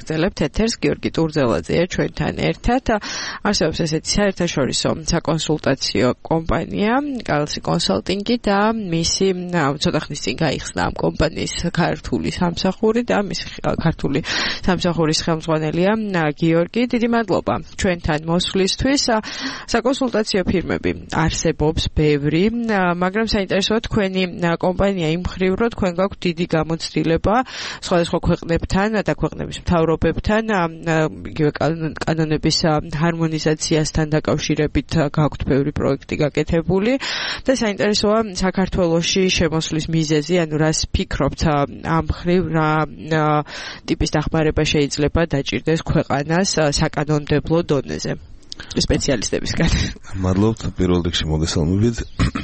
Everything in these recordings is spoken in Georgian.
ვაგრძელებთ ეთერს. გიორგი ტურძელაძეა ჩვენთან ერთად. არსებობს ესეთი საერთაშორისო საკონსულტაციო კომპანია, Galaxy Consulting და მისი ცოტა ხნის წინ გაიხსნა ამ კომპანიის ქართული სამსახური და მისი ქართული სამსახურის ხელმძღვანელია გიორგი. დიდი მადლობა ჩვენთან მოსვლისთვის. საკონსულტაციო ფირმები არსებობს ბევრი, მაგრამ საინტერესოა თქვენი კომპანია იმ მხრივ, რომ თქვენ გაქვთ დიდი გამოცდილება სხვადასხვა ქვეყნებთან და ქვეყნების მთავრობებთან, იგივე კანონების ჰარმონიზაციასთან დაკავშირებით გაქვთ ბევრი პროექტი გაკეთებული და საინტერესოა საქართველოში შემოსვლის მიზეზი, ანუ რას ფიქრობთ ამ მხრივ, რა ტიპის დახმარება შეიძლება დაჭირდეს ქვეყანას საკანონმდებლო დონეზე სპეციალისტებისგან. მადლობთ პირველ რიგში მოგესალმებით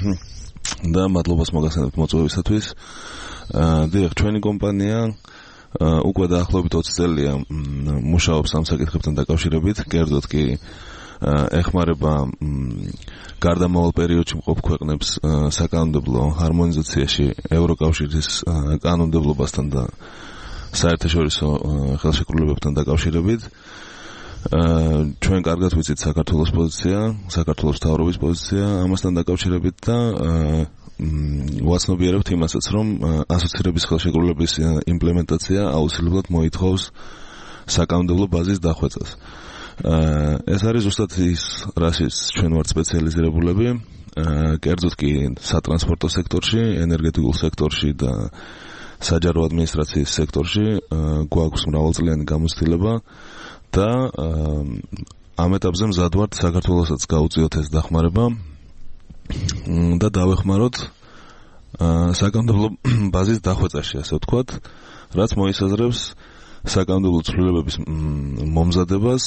და მადლობას მოგახსენებთ მოწვევისათვის. დიახ, ჩვენი კომპანია უკვე დაახლოებით 20 წელია მუშაობს ამ საკითხებთან დაკავშირებით, კერძოდ კი ეხმარება გარდამავალ პერიოდში მყოფ ქვეყნებს საკანონმდებლო ჰარმონიზაციაში ევროკავშირის კანონმდებლობასთან და საერთაშორისო ხელშეკრულებებთან დაკავშირებით. ჩვენ კარგად ვიცით საქართველოს პოზიცია, საქართველოს მთავრობის პოზიცია ამასთან დაკავშირებით და ვაცნობიერებთ იმასაც, რომ ასოცირების ხელშეკრულების იმპლემენტაცია აუცილებლად მოითხოვს საკანონმდებლო ბაზის დახვეწას. ეს არის ზუსტად ის, რასაც ჩვენ ვართ სპეციალიზირებულები, კერძოდ კი სატრანსპორტო სექტორში, ენერგეტიკულ სექტორში და საჯარო ადმინისტრაციის სექტორში გვაქვს მრავალწლიანი გამოცდილება და ამ ეტაპზე მზად ვართ საქართველოსაც გაუწიოთ ეს დახმარება და დავეხმაროთ საკანონმდებლო ბაზის დახვეწაში, ასე ვთქვათ, რაც მოისაზრებს საკანონმდებლო ცვლილებების მომზადებას,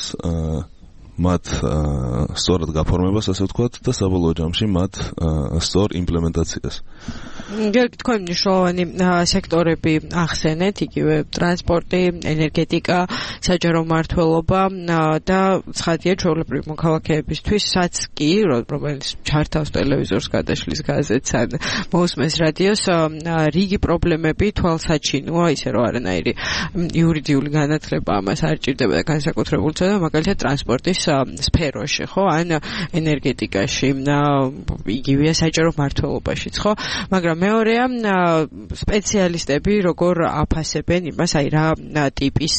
მათ სწორად გაფორმებას, ასე ვთქვათ, და საბოლოო ჯამში მათ სწორ იმპლემენტაციას. გიორგი, თქვენ მნიშვნელოვანი სექტორები ახსენეთ, იგივე ტრანსპორტი, ენერგეტიკა, საჯარო მმართველობა და ცხადია ჩვეულებრივი მოქალაქეებისთვისაც კი, რომელიც ჩართავს ტელევიზორს, გადაშლის გაზეთს ან მოусმენს რადიოს, რიგი პრობლემები თვალსაჩინოა, ისე რომ არანაირი იურიდიული განათლება ამას არ ჭირდება და განსაკუთრებული ცოდნა, მაგალითად ტრანსპორტის სფეროში, ხო, ან ენერგეტიკაში, იგივეა საჯარო მმართველობაშიც, ხო, მაგრამ მეორეა სპეციალისტები როგორ აფასებენ იმას, აი რა ტიპის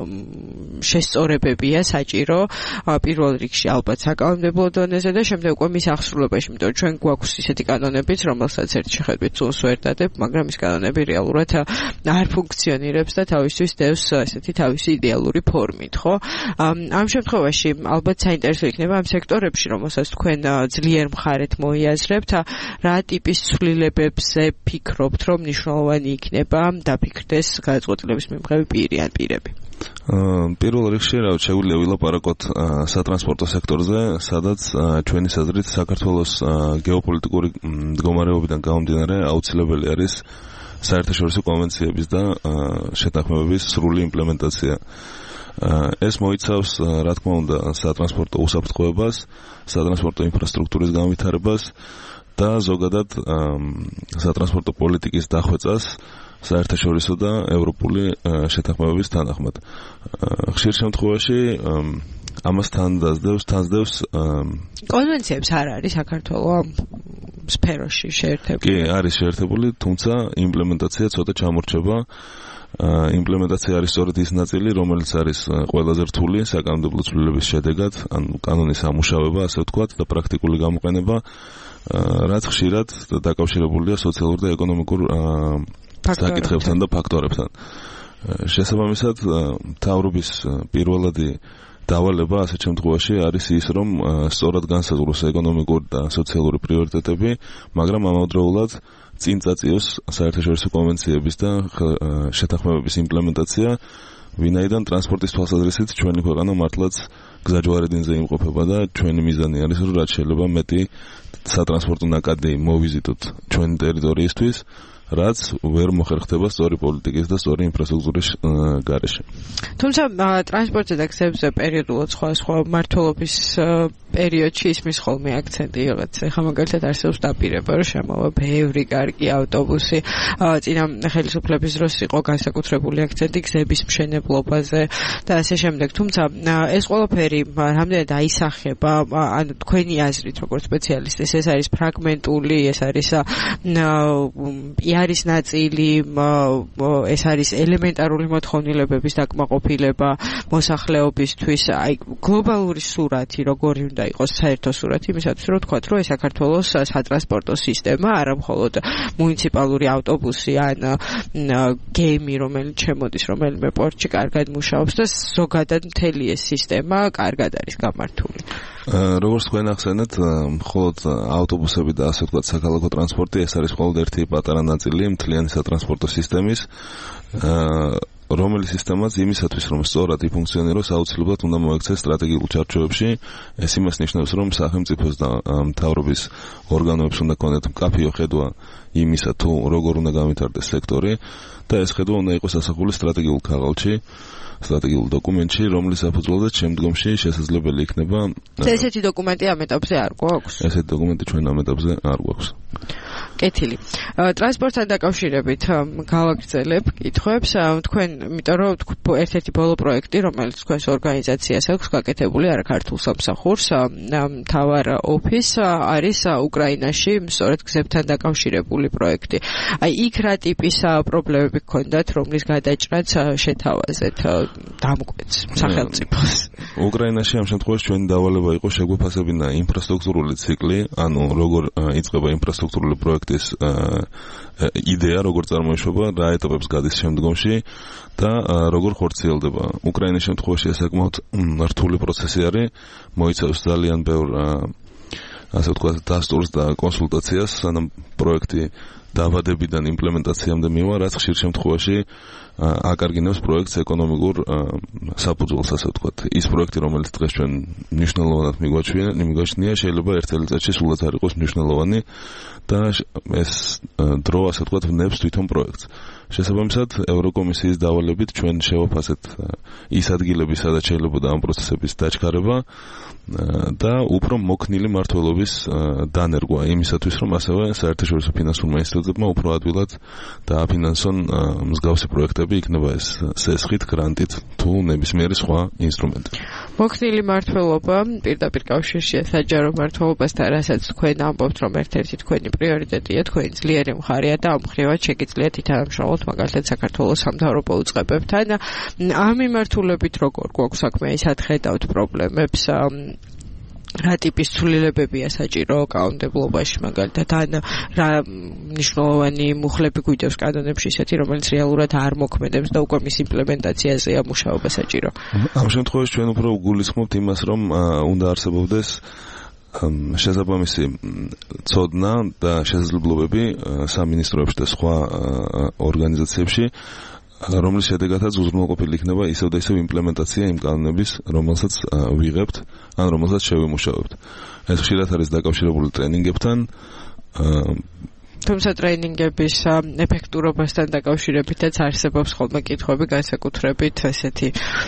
შესწორებებია საჭირო პირველ რიგში ალბათ საკანონმდებლო დონეზე და შემდეგ უკვე მის აღსრულებაში, იმიტომ რომ ჩვენ გვაქვს ისეთი კანონებიც, რომელსაც ერთ შეხედვით სულს ვერ დადებთ, მაგრამ ის კანონები რეალურად არ ფუნქციონირებს და თავისთვის დევს ესეთი თავისი იდეალური ფორმით, ხო? ამ შემთხვევაში ალბათ საინტერესო იქნება ამ სექტორებში, რომელსაც თქვენ ძლიერ მხარეთ მოიაზრებთ, რა ტიპის ცვლილებებზე ფიქრობთ, რომ მნიშვნელოვანი იქნება დაფიქრდეს გადაწყვეტილების მიმღები პირი ან პირები? პირველ რიგში, შეგვიძლია ვილაპარაკოთ სატრანსპორტო სექტორზე, სადაც ჩვენი აზრით საქართველოს გეოპოლიტიკური მდგომარეობიდან გამომდინარე აუცილებელი არის საერთაშორისო კონვენციების და შეთანხმებების სრული იმპლემენტაცია. ეს მოიცავს, რა თქმა უნდა, სატრანსპორტო უსაფრთხოებას, სატრანსპორტო ინფრასტრუქტურის განვითარებას და ზოგადად სატრანსპორტო პოლიტიკის დახვეწას საერთაშორისო და ევროპული შეთანხმებების თანახმად. ხშირ შემთხვევაში ამას თანსდევს კონვენციებს არ არის საქართველოს ამ სფეროში შეერთებული? კი, არის შეერთებული, თუმცა იმპლემენტაცია ცოტა ჩამორჩება. იმპლემენტაცია არის სწორედ ის ნაწილი, რომელიც არის ყველაზე რთული საკანონმდებლო ცვლილების შედეგად, ან კანონის ამუშავება, ასე ვთქვათ, და პრაქტიკული გამოყენება, რაც ხშირად დაკავშირებულია სოციალურ და ეკონომიკურ საკითხებთან და ფაქტორებთან. შესაბამისად, მთავრობის პირველადი დავალება ასეთ შემთხვევაში არის ის, რომ სწორად განსაზღვროს ეკონომიკური და სოციალური პრიორიტეტები, მაგრამ ამავდროულად წინ წაწიოს საერთაშორისო კონვენციების და შეთანხმებების იმპლემენტაცია, ვინაიდან ტრანსპორტის თვალსაზრისით ჩვენი ქვეყანა მართლაც გზაჯვარედინზე იმყოფება და ჩვენი მიზანი არის, რომ რაც შეიძლება მეტი სატრანსპორტო ნაკადი მოვიზიტოთ ჩვენი ტერიტორიისთვის, რაც ვერ მოხერხდება სწორი პოლიტიკის და სწორი ინფრასტრუქტურის გარეშე. თუმცა ტრანსპორტზე და გზებზე პერიოდულად სხვა მმართველობის პერიოდში ისმის ხოლმე აქცენტი რაღაც ეხლა მაგალითად არსებობს დაპირება რომ შემოვა ბევრი კარგი ავტობუსი წინა ხელისუფლების დროს იყო განსაკუთრებული აქცენტი გზების მშენებლობაზე და ასე შემდეგ თუმცა ეს ყველაფერი რამდენად აისახება ანუ თქვენი აზრით როგორც სპეციალისტის ეს არის ფრაგმენტული ეს არის პიარის ნაწილი ეს არის ელემენტარული მოთხოვნილებების დაკმაყოფილება მოსახლეობისთვის აი გლობალური სურათი როგორი უნდა იყოს საერთო სურათი იმისათვის რომ თქვათ რომ საქართველოს სატრანსპორტო სისტემა არა მხოლოდ მუნიციპალური ავტობუსი ან გეიმი რომელიც შემოდის რომელიმე პორტში კარგად მუშაობს და ზოგადად მთელი ეს სისტემა კარგად არის გამართული როგორც თქვენ ახსენეთ მხოლოდ ავტობუსები და ასე ვთქვათ საქალაქო ტრანსპორტი ეს არის მხოლოდ ერთი პატარა ნაწილი მთლიანი სატრანსპორტო სისტემის რომელი სისტემაც იმისათვის რომ სწორად იფუნქციონიროს აუცილებლად უნდა მოექცეს სტრატეგიულ ჩარჩოებში ეს იმას ნიშნავს რომ სახელმწიფოს და მთავრობის ორგანოებს უნდა ქონდეთ მკაფიო ხედვა იმისა თუ როგორ უნდა განვითარდეს სექტორი და ეს ხედვა უნდა იყოს ასახული სტრატეგიულ ქაღალდში სტრატეგიულ დოკუმენტში რომლის საფუძველზეც შემდგომში შესაძლებელი იქნება ესეთი დოკუმენტი ამ ეტაპზე არ გვაქვს ესეთი დოკუმენტი ჩვენ ამ ეტაპზე არ გვაქვს კეთილი. ტრანსპორტთან დაკავშირებით გავაგრძელებ კითხვებს. თქვენ, იმიტომ რომ ერთ-ერთი ბოლო პროექტი, რომელიც თქვენს ორგანიზაციას აქვს გაკეთებული არა ქართულ სამსახურს, მთავარ ოფისს არის უკრაინაში, სწორედ გზებთან დაკავშირებული პროექტი. აი, იქ რა ტიპის პრობლემები გქონდათ, რომლის გადაჭრაც შეთავაზეთ დამკვეთს სახელმწიფოს? უკრაინაში ამ შემთხვევაში ჩვენი დავალება იყო შეგვეფასებინა ინფრასტრუქტურული ციკლი, ანუ როგორ იწყება ინფრასტრუქტურული პროექტის იდეა, როგორ წარმოიშვება, რა ეტაპებს გადის შემდგომში და როგორ ხორციელდება. უკრაინის შემთხვევაში ეს საკმაოდ რთული პროცესი არის, მოიცავს ძალიან ბევრ ასე ვთქვათ დასტურს და კონსულტაციას, სანამ პროექტი დაბადებიდან იმპლემენტაციამდე მივა, რაც ხშირ შემთხვევაში აკარგინებს პროექტს ეკონომიკურ საფუძველს, ასე ვთქვათ. ის პროექტი, რომელიც დღეს ჩვენ მნიშვნელოვნად მიგვაჩნია, შეიძლება ერთ წელიწადში სულაც არ იყოს მნიშვნელოვანი და ეს დრო, ასე ვთქვათ, ვნებს თვითონ პროექტს. შესაბამისად, ევროკომისიის დავალებით ჩვენ შევაფასეთ ის ადგილები, სადაც შეიძლება ამ პროცესების დაჩქარება და უფრო მოქნილი მმართველობის დანერგვა იმისათვის, რომ ასევე საერთაშორისო ფინანსურმა ინსტიტუტებმა უფრო ადვილად დააფინანსონ მსგავსი პროექტები, იქნება ეს სესხით, გრანტით თუ ნებისმიერი სხვა ინსტრუმენტი. მოქნილი მმართველობა პირდაპირ კავშირშია საჯარო მმართველობასთან, რასაც თქვენ ამბობთ, რომ ერთ-ერთი თქვენი პრიორიტეტია, თქვენი ძლიერი მხარეა და ამ მხრივად შეგიძლიათ ითანამშრომლოთ მაგალითად საქართველოს სამთავრობო უწყებებთან. ამ მიმართულებით როგორ გვაქვს საქმე, ისად ხედავთ პრობლემებს რა ტიპის ცვლილებებია საჭირო კანონმდებლობაში მაგალითად ან რა მნიშვნელოვანი მუხლები გვიდევს კანონებში ისეთი რომელიც რეალურად არ მოქმედებს და უკვე მის იმპლემენტაციაზეა მუშაობა საჭირო. ამ შემთხვევაში ჩვენ უფრო გულისხმობთ იმას რომ უნდა არსებობდეს შესაბამისი ცოდნა და შესაძლებლობები სამინისტროებში და სხვა ორგანიზაციებში რომლის შედეგადაც უზრუნველყოფილი იქნება ისევ და ისევ იმპლემენტაცია იმ კანონების, რომელსაც ვიღებთ, ან რომელსაც შევიმუშავებთ. ეს ხშირად არის დაკავშირებული ტრენინგებთან. თუმცა ტრენინგების ეფექტურობასთან დაკავშირებითაც არსებობს ხოლმე კითხვები განსაკუთრებით ესეთი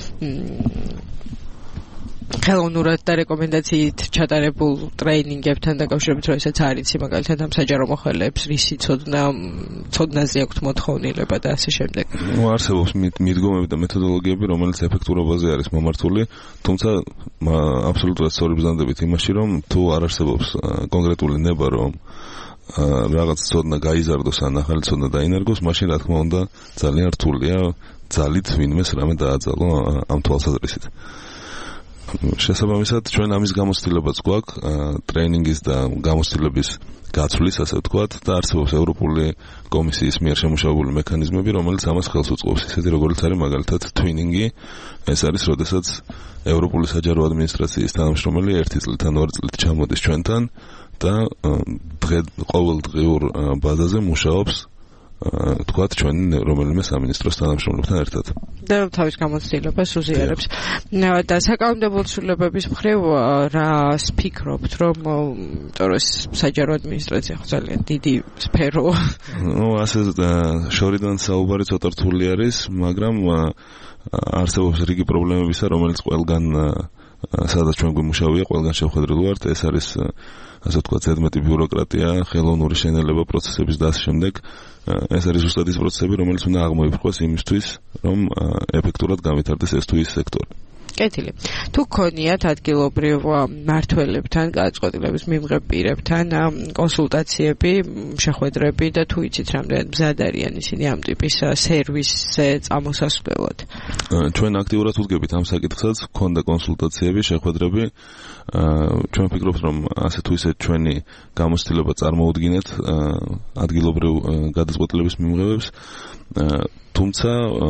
ხელოვნურად და რეკომენდაციით ჩატარებულ ტრეინინგებთან დაკავშირებით, როდესაც არის მაგალითად ამ საჯარო მოხელეებს რისი ცოდნაზე აქვთ მოთხოვნილება და ასე შემდეგ. არსებობს მიდგომები და მეთოდოლოგიები, რომელიც ეფექტურობაზე არის მომართული, თუმცა აბსოლუტურად სწორი ბრძანდებით იმაში, რომ თუ არ არსებობს კონკრეტული ნება, რომ რაღაც ცოდნა გაიზარდოს ან ახალი ცოდნა დაინერგოს, მაშინ რა თქმა უნდა ძალიან რთულია ძალით ვინმეს რამე დააძალო ამ თვალსაზრისით. შესაბამისად ჩვენ ამის გამოცდილებაც გვაქვს ტრეინინგის და გამოცდილების გაცვლის ასე ვთქვათ და არსებობს ევროპული კომისიის მიერ შემუშავებული მექანიზმები რომელიც ამას ხელს უწყობს ისეთი როგორც არის მაგალითად twinning-ი ეს არის როდესაც ევროპული საჯარო ადმინისტრაციის თანამშრომელი ერთი წლით ან ორი წლით ჩამოდის ჩვენთან და ყოველდღიურ ბაზაზე მუშაობს თქვათ ჩვენი რომელიმე სამინისტროს თანამშრომლებთან ერთად. და თავის გამოცდილებას უზიარებს. და საკანონმდებლო ცვლილებების მხრივ რას ფიქრობთ, რომ იმიტომ საჯარო ადმინისტრაცია ხო ძალიან დიდი სფერო. ასე შორიდან საუბარი ცოტა რთული არის, მაგრამ არსებობს რიგი პრობლემებისა, რომელიც ყველგან სადაც ჩვენ გვიმუშავია, ყველგან შევხედრილ ვართ, ეს არის ასე ვთქვათ, ზედმეტი ბიუროკრატია, ხელოვნური შენელება პროცესების და ასე შემდეგ. ეს არის ზუსტად ის პროცესები, რომელიც უნდა აღმოიფრქვას იმისთვის, რომ ეფექტურად განვითარდეს ეს თუ ის სექტორი. კეთილი. თუ გქონიათ ადგილობრივ მმართველებთან, გადაწყვეტილების მიმღებ პირებთან კონსულტაციები, შეხვედრები და თუ იცით რამდენად მზად არიან ისინი ამ ტიპის სერვისზე წამოსასვლელად? ჩვენ აქტიურად ვუდგებით ამ საკითხსაც, გქონდა კონსულტაციები, შეხვედრები. ჩვენ ვფიქრობთ, რომ ასე თუ ისე ჩვენი გამოცდილება წარმოუდგინეთ ადგილობრივ გადაწყვეტილების მიმღებებს, თუმცა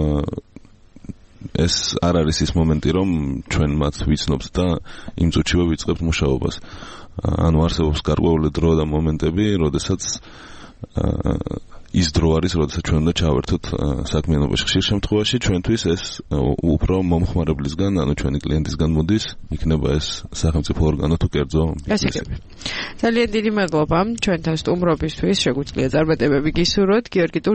ეს არ არის ის მომენტი, რომ ჩვენ მათ ვიცნობთ და იმ წუთშივე ვიწყებთ მუშაობას. ანუ არსებობს გარკვეული დრო და მომენტები, როდესაც ის დრო არის, როდესაც ჩვენ უნდა ჩავერთოთ საქმიანობაში. ხშირ შემთხვევაში ჩვენთვის ეს უფრო მომხმარებლისგან, ანუ ჩვენი კლიენტისგან მოდის, იქნება ეს სახელმწიფო ორგანო თუ კერძო ბიზნესი. ძალიან დიდი მადლობა ჩვენთან სტუმრობისთვის, შეგვიძლია წარმატებები გისურვოთ. გიორგი